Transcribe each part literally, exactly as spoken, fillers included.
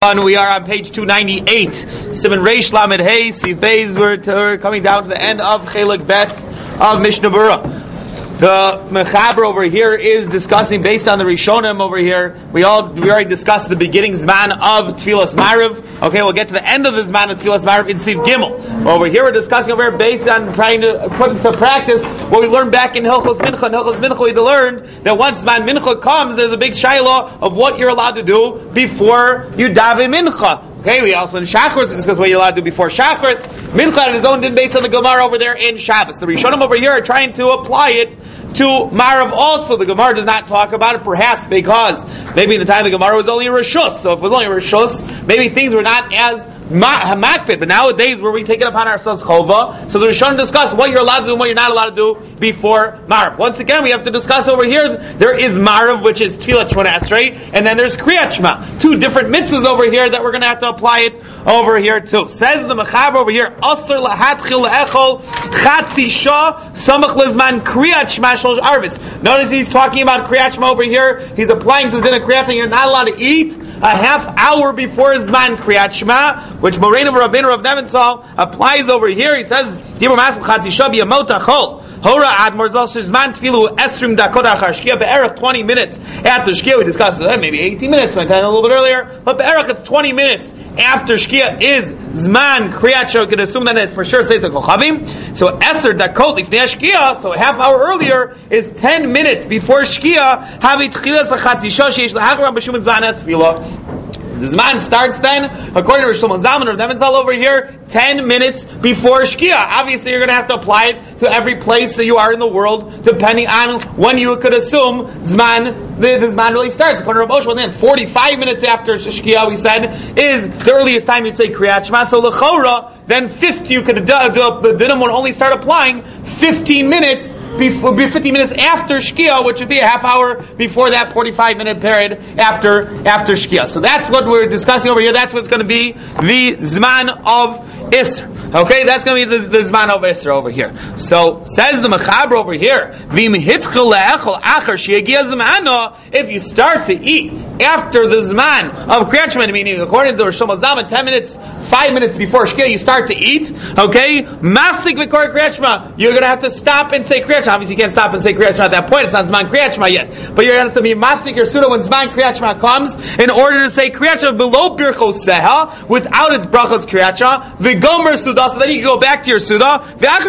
We are on page two ninety-eight. Simon Reish Lamed Hey Siv Beis. We're coming down to the end of Chelik Bet of Mishnah Berurah. The Mechaber over here is discussing based on the Rishonim over here. We all we already discussed the beginning Zman of Tfilas Ma'ariv. Okay, we'll get to the end of the Zman of Tfilas Ma'ariv in Siv Gimel. Over here, we're discussing over here based on trying to put into practice what we learned back in Hilchos Mincha. In Hilchos Mincha, we learned that once Zman Mincha comes, there's a big shayla of what you're allowed to do before you daven Mincha. Okay, we also in Shachris discuss what you're allowed to do before Shachris. Mincha on his own didn't base on the Gemara over there in Shabbos. The Rishonim over here are trying to apply it to Ma'ariv also. The Gemara does not talk about it, perhaps because maybe in the time the Gemara was only a Rishus. So if it was only a Rishus, maybe things were not as makpid. But nowadays, where we take it upon ourselves chova, so the Rishonim discuss what you're allowed to do and what you're not allowed to do before Ma'ariv. Once again, we have to discuss over here, there is Ma'ariv, which is Tfilat Shmona Esrei, and then there's Kriyat Shema. Two different mitzvahs over here that we're going to have to apply it over here too. Says the Mechaber over here, Asr lahatchil le'echol chatzi shah samach lezman Kriyat Shema shlosh arvis. Notice he's talking about Kriyat Shema over here. He's applying to the din of Kriyat Shema. You're not allowed to eat a half hour before Zman Kriyat Shema, which Moreinu Rabbeinu Rav Nevensal applies over here. He says, Tibur Masel Chatzi Shah b'yamot hachol Hora Admor Zal Shizman Tfilu Esrim Dakot Achar Shkia Be'erach twenty minutes after Shkia. We discussed uh, maybe eighteen minutes, sometime a little bit earlier, but Be'erach it's twenty minutes after Shkia is Zman Kriyat Shema. You can assume that it for sure says the Kochavim. So Eser Dakot Lifnei Shkia, so a half hour earlier is ten minutes before Shkia. Havi Tchilas Chatzi Shah Sheish Lahachram B'Shum Zman Tfilah. The Zman starts then, according to Rishon Zalman or Nevensal over here, ten minutes before Shkia. Obviously, you're going to have to apply it to every place that you are in the world, depending on when you could assume Zman, the, the Zman really starts. According to Rav Moshe, then forty-five minutes after Shkia, we said, is the earliest time you say Kriyat Shema. So L'chora, then fifty, you could have done, the dinim would only start applying fifteen minutes before, fifteen minutes after Shkia, which would be a half hour before that forty-five minute period after, after Shkia. So that's what we're discussing over here. That's what's going to be the Zman of Isser. Okay, that's going to be the, the Zman of Isser over here. So, says the Mechaber over here, if you start to eat after the Zman of Kriyat Shema, meaning according to Rishon Zalman, ten minutes, five minutes before Shkia, you start to eat, okay, Mafsik v'kor Kriyat Shema, you're going to have to stop and say Kriyat Shema. Obviously, you can't stop and say Kriyat Shema at that point. It's not Zman Kriyat Shema yet. But you're going to have to be Mafsik your Suda when Zman Kriyat Shema comes in order to say Kriyat Shema below Birchos Seha, without its Brachos Kriyat Shema, v'gomer Suda, so then you can go back to your Suda.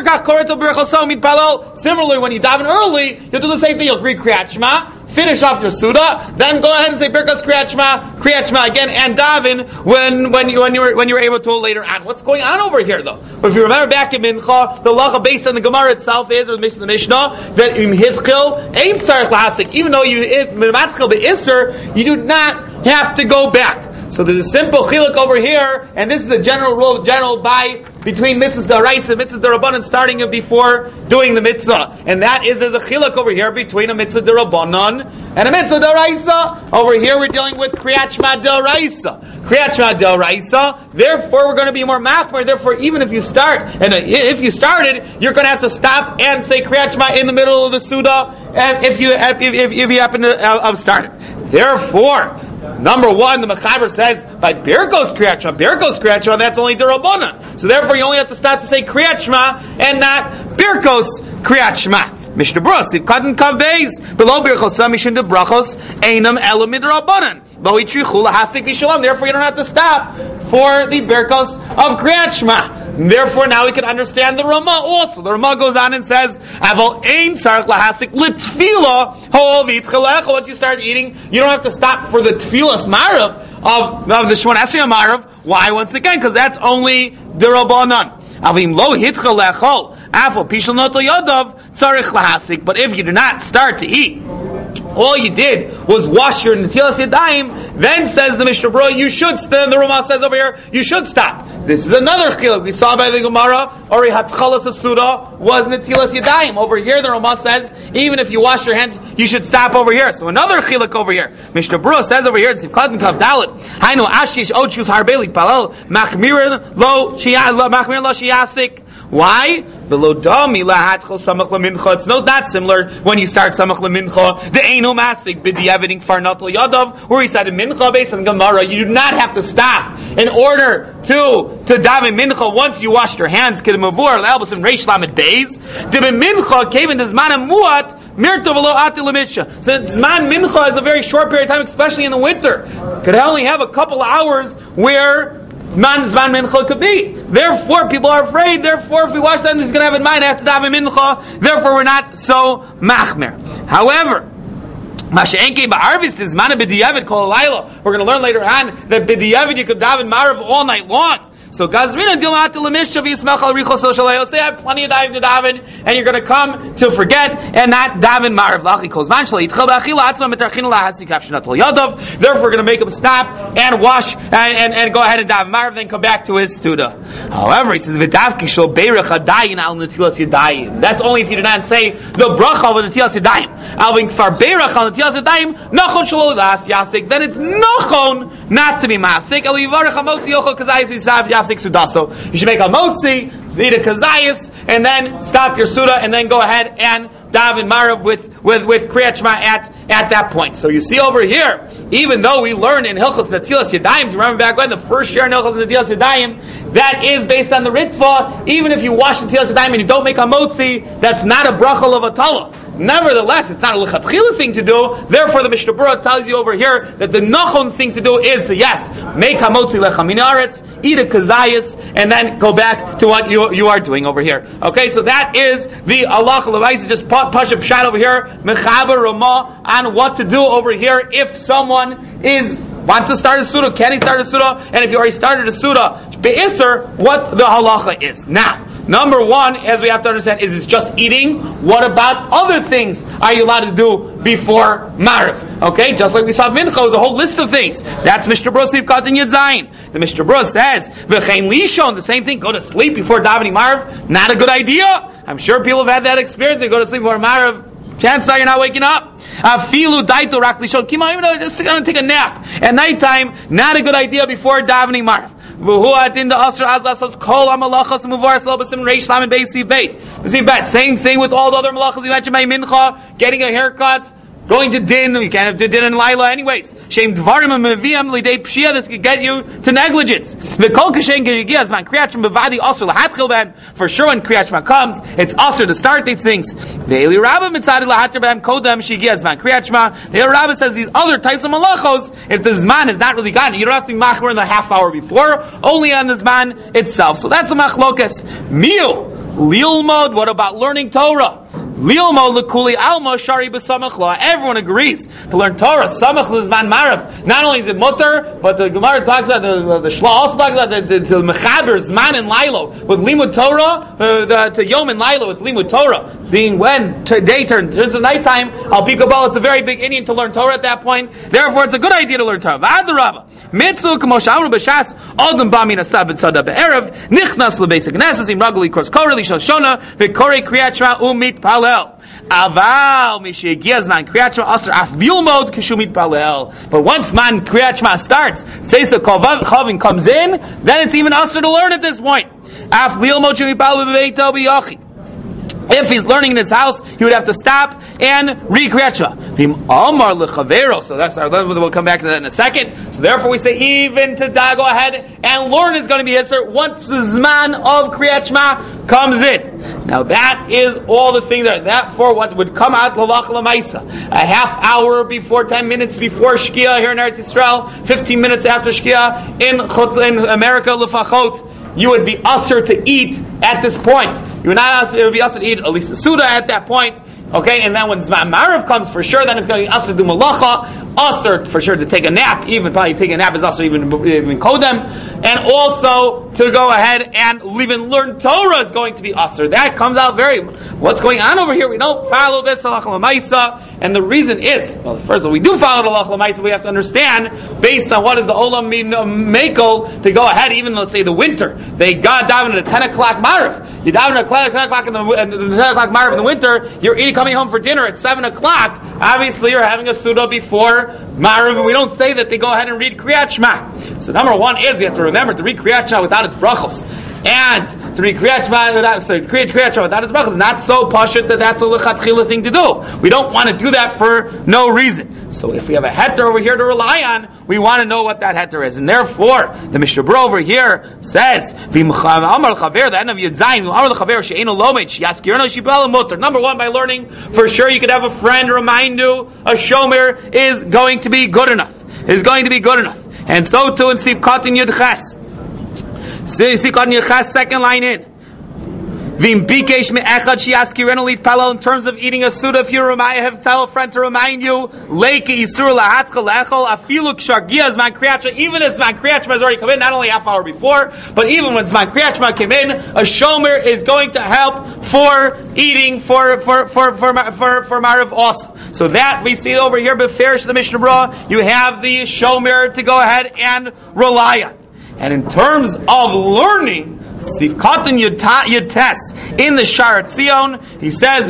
Similarly, when you daven early, you'll do the same thing. You'll read Kriyat Shema, finish off your Suda, then go ahead and say Birchos Kriyat Shema, Kriyat Shema again, and daven when when you when you were when you were able to later on. What's going on over here though? But if you remember back in Mincha, the lacha based on the Gemara itself is, or the Mishnah, that im hitchil ain't tzarich lahasik. Even though you matchil be'isser, you do not have to go back. So there's a simple chiluk over here, and this is a general rule, general by between mitzvahs d'oraisa and mitzvahs d'rabbanan, starting it before doing the mitzvah, and that is there's a chiluk over here between a mitzvah d'rabbanan and a mitzvah d'oraisa. Over here we're dealing with kriyat shema d'oraisa, kriyat shema d'oraisa. Therefore, we're going to be more machmir. Therefore, even if you start and if you started, you're going to have to stop and say kriyat shema in the middle of the suda, and if you if if, if you happen to have started. Therefore, number one, the Mechaber says by Birchos Kriyat Shema, Birchos Kriyat Shema, that's only D'Rabbanan. So therefore, you only have to start to say Kriyat Shema and not Birchos Kriyat Shema. Mishnah Berurah, if Katan Kav Beis below Birchos Mishin de Brachos Einam Elo Midrabbanan Lo Yitrichu Lahasik Vishalam. Therefore, you don't have to stop for the Birchos of Kriyat Shema. Therefore, now we can understand the Ramah also. The Ramah goes on and says, "Aval ein tzarich lahasik litfila hol v'itchalecha." Once you start eating, you don't have to stop for the tfilas ma'ariv of, of the Shemona Esrei ma'ariv. Why? Once again, because that's only d'Rabbanan. Avim lo hitchalechol afal pishal not yadav tzarich lahasik. But if you do not start to eat, all you did was wash your netilas yadayim, then says the Mishnah Berurah, you should, then the Ramah says over here, you should stop. This is another chiluk. We saw by the Gemara, or hatchalas asuda was netilas yadayim. Over here, the Ramah says, even if you wash your hands, you should stop over here. So another chiluk over here. Mishnah Berurah says over here, it's Sivkat Kav Dalet, Hainu ashish ochus harbeli palal machmirin lo machmirin lo shiyasik Why? It's not similar when you start Samach LaMincha. The Eino Masik B'di'eviding Farnatal Yadav, where he said in Mincha based on Gemara, you do not have to stop in order to to daven Mincha once you washed your hands. Kedemavur L'Elbus and Reish Lamed Beis. The Mincha came in the Zman Muat Mirta V'lo Ati L'Mitsha. So Zman Mincha is a very short period of time, especially in the winter. Could only have a couple of hours where Man Zman Mincha could be. Therefore, people are afraid. Therefore, if we watch that, he's going to have in mind after daven Mincha. Therefore, we're not so machmer. However, we're going to learn later on that b'di'evid you could daven Marav all night long. So Gazrina Dilmat Lemishcha V'Yismach Al Richo Soshalei. Say I have plenty of daven to daven, and you're going to come to forget and not daven Marav Lachi Kozman Shalei Yitchel B'Achila Atzma Metarchin Lahasik Avshinat Lo Yadav. Therefore, we're going to make him stop and wash and, and, and go ahead and daven Marav, then come back to his studa. However, he says V'Dav Kishol Beirach Adayin Al Netilas Yadayim. That's only if you do not say the bracha of Netilas Yadayim. Al V'Kfar Beirach Al Netilas Yadayim Nachon Shelo Das Yasik. Then it's Nachon not to be Masik. El Yivarech Hamotzi Yochel Kazayis V'Sav Yasik. You should make a motzi, eat a kazayas, and then stop your suda, and then go ahead and daven marav with with with kriyat shema at at that point. So you see over here, even though we learn in Hilchos Netilas Yadayim, if you remember back when the first year in Hilchos Netilas Yadayim, that is based on the ritva. Even if you wash Netilas Yadayim and you don't make a motzi, that's not a brachal of a tala. Nevertheless, it's not a lechatchila thing to do. Therefore, the Mishnah Berurah tells you over here that the nachon thing to do is to, yes, make hamotzi lecha min haaretz, eat a kazayas, and then go back to what you you are doing over here. Okay, so that is the halacha l'maisa. Just push up shot over here, mechaber ramah on what to do over here if someone is wants to start a suda. Can he start a suda? And if you already started a suda, be'isr, what the halacha is now. Number one, as we have to understand, is it's just eating. What about other things are you allowed to do before Marav? Okay, just like we saw Mincha, there's a whole list of things. That's Mishnah Berurah Sif Katan Yud Zayin. The Mishnah Berurah says, V'chein lishon, the same thing, go to sleep before davening Marav. Not a good idea. I'm sure people have had that experience. They go to sleep before Marav. Chances are you're not waking up. Afilu daito rak lishon. Kima, even though just going to take a nap at nighttime, not a good idea before davening Marav. Same thing with all the other malachas we mentioned by Mincha, getting a haircut, going to din. You can't have to din and Laila anyways. Shem dvarim and meviam lidei pshia. This could get you to negligence. V'kol kashen geyigias man kriyat shema b'vadi asur lahatchil ben. For sure, when kriyat shema comes, it's asur to start these things. Ve'eli Rabba mitzadi lahatir ben kodem shegias man kriyat shema. The Rabba says these other types of malachos, if the zman is not really gotten, you don't have to be machmer in the half hour before, only on the zman itself. So that's a machlokas. Miu lilmod. What about learning Torah? Everyone agrees to learn Torah. Samach l'zman marav. Not only is it mutter, but the Gemara talks about the the Shla also talks about the, the, the mechaber zman and lilo with limud Torah uh, the, to yom and lilo with limud Torah being when t- day turns turns to nighttime. Al pi kabbalah, it's a very big Indian to learn Torah at that point. Therefore, it's a good idea to learn Torah. V'adarabba mitzvah k'mo she'amru b'shas adam b'min asab b'tzada be'erev nichnas lebeis hakneses im ragli kros korah lishon shona v'korei kriyat shema umit palel. Aval mishegias man kriyat shema asr af vilmod kishumit palel. But once man kriyat shema starts, seisa chavin comes in, then it's even asr to learn at this point. Af vilmod kishumit palel b'beito b'yachi. If he's learning in his house, he would have to stop and read Kriyat Shema. V'im amar lechavero. So that's our. We'll come back to that in a second. So therefore, we say even to da, go ahead and learn is going to be Yisr once the zman of Kriyat Shema comes in. Now that is all the things that that for what would come out lalach lamaisa. A half hour before, ten minutes before Shkia here in Eretz Yisrael, fifteen minutes after Shkia in Chutz in America lefachot. You would be usher to eat at this point. You would not usher, it would be usher to eat at least the Suda at that point. Okay, and then when Zman Marav comes, for sure, then it's going to be usher to do malacha, usher for sure to take a nap, even probably take a nap is usher even, even kodem, and also to go ahead and even learn Torah is going to be usher. That comes out very, what's going on over here? We don't follow this, halach l'maisa, and the reason is, well, first of all, we do follow the halach l'maisa, we have to understand, based on what is the olam mekel, to go ahead, even let's say the winter, they got daven at ten o'clock Marav. You daven at ten o'clock in the, in the ten o'clock Marav in the winter, you're eating, coming home for dinner at seven o'clock, obviously you're having a Suda before Marav, and we don't say that they go ahead and read Kriyat Shema. So number one is, we have to remember to read Kriyat Shema without its brachos. And to read Kriyat Shema without, sorry, Kriyat Kriyat Shema without his brachas is not so pashut that that's a lechatchila thing to do. We don't want to do that for no reason. So if we have a heter over here to rely on, we want to know what that heter is. And therefore, the Mishnah Berurah over here says, the end of Yud Zayin, number one, by learning, for sure you could have a friend remind you, a shomer is going to be good enough. Is going to be good enough. And so too in Sivkat in Yud Ches. Sivkat in Yud Ches, second line in. In terms of eating a suda, if you remind, have tell a friend to remind you, even if Zman Kriyat Shema has already come in, not only half hour before, but even when Zman Kriyat Shema came in, a shomer is going to help for eating for for for for for, for Marav also. So that we see over here, beferish the Mishnah Berurah, you have the shomer to go ahead and rely on. And in terms of learning, Sivkatan Yudtes in the Sha'ar Tzion, he says,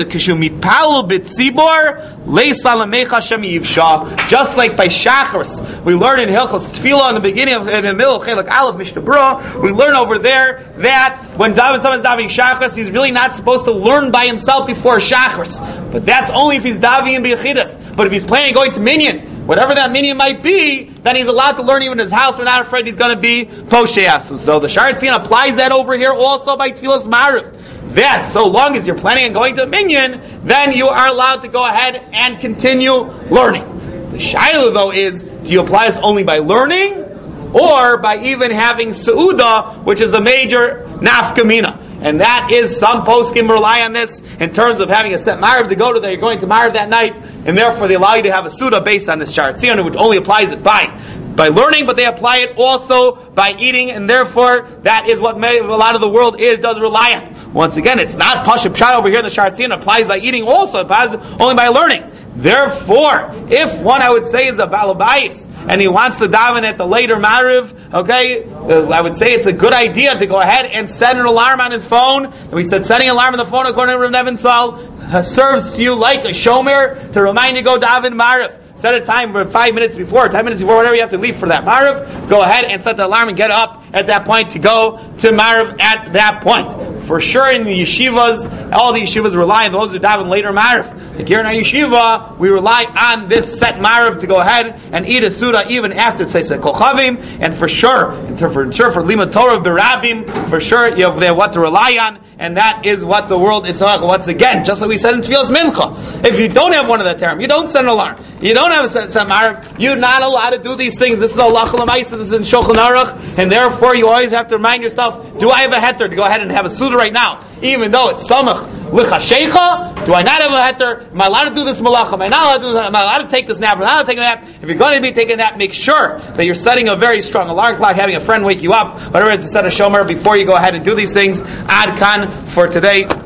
just like by Shachris, we learn in Hilchos Tefillah in the beginning of in the middle of Chelak Aleph Mishnah Berurah, we learn over there that when David someone's davening Shachris, he's really not supposed to learn by himself before Shachris. But that's only if he's davening in B'Yechidas. But if he's planning on going to Minyan, whatever that minyan might be, then he's allowed to learn even in his house. We're not afraid he's going to be Posheyasu. So the Sha'ar Tzion applies that over here also by Tfilas Ma'ariv. That, so long as you're planning on going to a minyan, then you are allowed to go ahead and continue learning. The Shaila, though, is, do you apply this only by learning, or by even having Seudah, which is the major nafkamina? And that is, some poskim rely on this in terms of having a set Ma'ariv to go to that you're going to Ma'ariv that night, and therefore they allow you to have a Suda based on this Sha'ar Tzion, which only applies it by by learning, but they apply it also by eating, and therefore that is what may, a lot of the world is does rely on. Once again, it's not Pashup Pshat over here in the Sha'ar Tzion, applies by eating also, it applies only by learning. Therefore, if one I would say is a Balabais, and he wants to daven at the later Ma'ariv, okay, I would say it's a good idea to go ahead and set an alarm on his phone. And we said setting an alarm on the phone, according to Rav Nevin Sal, uh, serves you like a shomer to remind you to go daven Ma'ariv. Set a time for five minutes before, ten minutes before, whatever you have to leave for that Ma'ariv. Go ahead and set the alarm and get up at that point to go to Ma'ariv at that point. For sure, in the yeshivas, all the yeshivas rely on those who daven later Ma'ariv. Like here in our yeshiva, we rely on this set Ma'ariv to go ahead and eat a suda even after Tzeis Kochavim. And for sure, and for sure for Lima Torah Berabim, for sure you have there what to rely on, and that is what the world is. Once again, just like we said in Tfilas Mincha, if you don't have one of the term, you don't set an alarm, you don't have a set, set Ma'ariv, you're not allowed to do these things. This is Allah L'maisa, this is in Shulchan Aruch, and therefore you always have to remind yourself, do I have a heter to go ahead and have a suda right now? Even though it's samach lichashecha, do I not have a heter? Am I allowed to do this malacha? Am I not allowed to do this? Am I allowed to take this nap? Am I allowed to take a nap? If you're going to be taking a nap, make sure that you're setting a very strong alarm clock, having a friend wake you up, whatever it is to set a shomer before you go ahead and do these things. Ad kan for today.